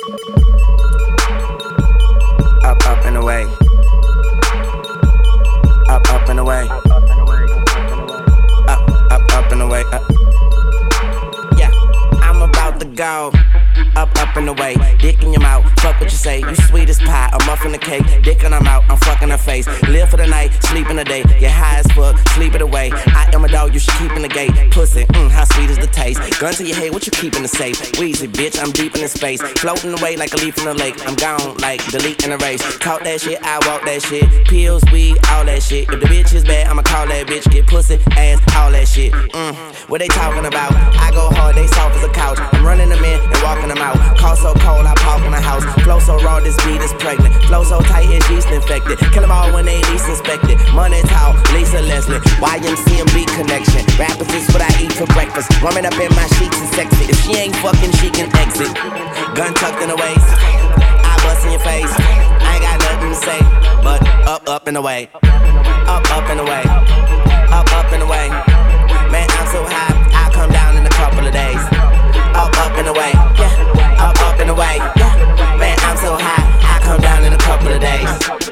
Up, up and away. Up, up and away. Up and away. Yeah, I'm about to go. Up and away, dick in your mouth, fuck what you say. You sweet as pie, a muffin a cake. Dick in her mouth, I'm fucking her face. Live for the night, sleep in the day. Get high as fuck, sleep it away. I am a dog, you should keep in the gate. Pussy, how sweet is the taste. Gun to your head, what you keep in the safe? Wheezy, bitch, I'm deep in the space. Floating away like a leaf in the lake. I'm gone like delete in a race. Talk that shit, I walk that shit. Pills, weed, all that shit. If the bitch is bad, I'ma call that bitch. Get pussy, ass, all that shit. What they talking about? I go hard, they soft as a couch. I'm running them in and walking them out. Call so cold, I park in the house. Flow so raw, this beat is pregnant. Flow so tight, it's yeast infected. Kill them all when they least inspected. Money talk, Lisa Leslie. YMCMB connection. Rappers is what I eat for breakfast. Woman up in my sheets and sexy. If she ain't fucking, she can exit. Gun tucked in the waist. I bust in your face. I ain't got nothing to say. But up and away. Up and away. Up and away. Man, I'm so high, I'll come down in a couple of days. Up and away, yeah. Up and away, yeah. Man, I'm so high, I come down in a couple of days.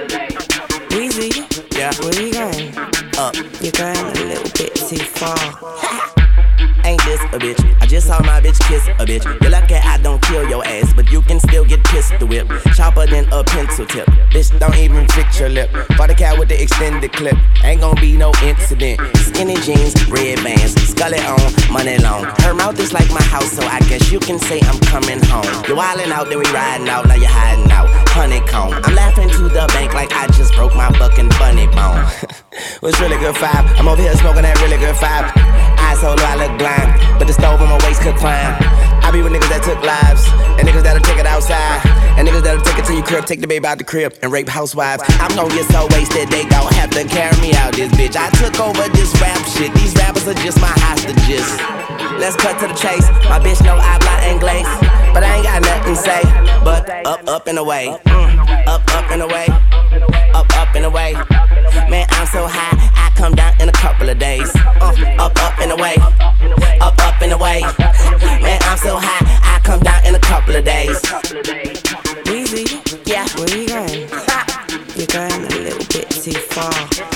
Weezy, yeah. Where you going? Up. You're going a little bit too far. Ain't this a bitch? I just saw my bitch kiss a bitch. You're lucky I don't kill your ass, but you can still get pistol whip. Sharper than a pencil tip. Bitch, don't even fix your lip. For the cat with the extended clip. Ain't gon' be no incident. Skinny jeans, red bands, scully on, money long. Her mouth is like my house, so I guess you can say I'm coming home. You're wildin' out, then we riding out, now you're hiding out. Honeycomb, I'm laughing to the bank like I just broke my fucking bunny bone. Was really good vibe. I'm over here smoking that really good vibe. Eyes so low, I look blind, but the stove on my waist could climb. I be with niggas that took lives, and niggas that'll take it outside, and niggas that'll take it to your crib, take the baby out the crib, and rape housewives. I'm gon' get so wasted, they gon' have to carry me out this bitch. I took over this rap shit, these rappers are just my hostages. Let's cut to the chase, my bitch know I habla inglés, but I ain't got nothing to say, but up and away. Up and away. Up and away. Man, I'm so high, I come down in a couple of days. Up and away. Up and away. Man, I'm so high, I come down in a couple of days. Weezy, yeah. Where you going? You're going a little bit too far.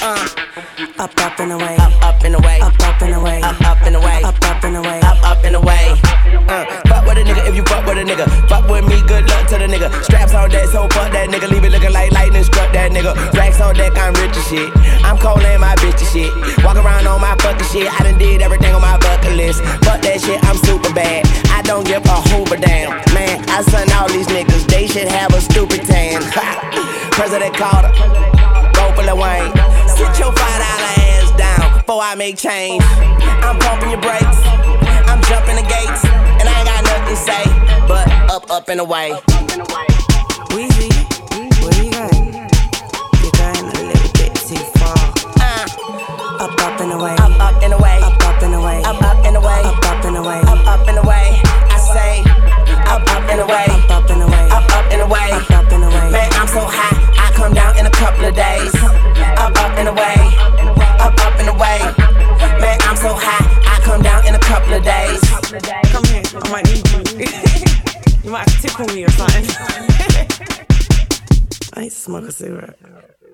Up and away. Up and away. Up and away. Up and away. Up and away. Up and away. Fuck with a nigga if you fuck with a nigga. Fuck with me, good luck to the nigga. Straps on deck, so fuck that nigga. Leave it looking like lightning struck that nigga. Racks on deck, I'm rich as shit. I'm cold and my bitch as shit. Walk around on my fucking shit. I done did everything on my bucket list. Fuck that shit, I'm super bad. I don't give a hoover damn. Man, I son all these niggas. They should have a stupid tan. President Carter, go for Lil Wayne. Sit your $5 ass down before I make change. I'm pumping your brakes. I'm jumping the gates. And I ain't got nothing to say, but up and away. Weezy, where you going? You're going a little bit too far. Up and away. Up and away. Up and away. Up and away. Up and away. Up and away. I say, up and away. Up and away. Up and away. Up and away. Man, I'm so high, I come down in a couple of days. Up and away. Up and away. Man, I'm so high, I come down in a couple of days. Come here, I might need you. You might have to tickle me or something. I need to smoke a cigarette.